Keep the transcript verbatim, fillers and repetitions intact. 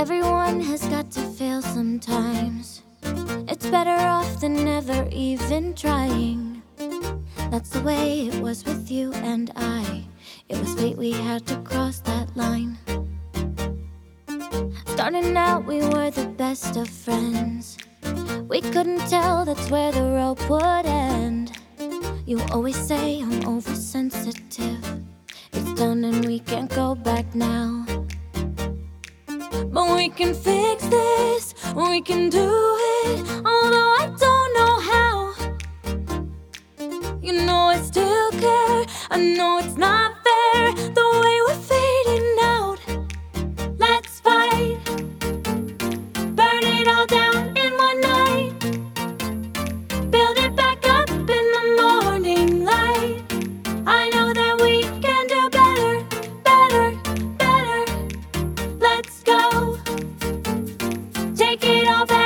Everyone has got to fail sometimes. It's better off than never even trying. That's the way it was with you and I. It was fate, we had to cross that line. Starting out, we were the best of friends. We couldn't tell that's where the rope would end. You always say I'm oversensitive. It's done and we can't go back now. But we can fix this, we can do it, although I don't know how. You know I still care, I know it's not fair, the way we're fading out. Let's fight, burn it all down in one night, build it back up in the morning light. I know that we can do better, better, better. Let's go, take it all back.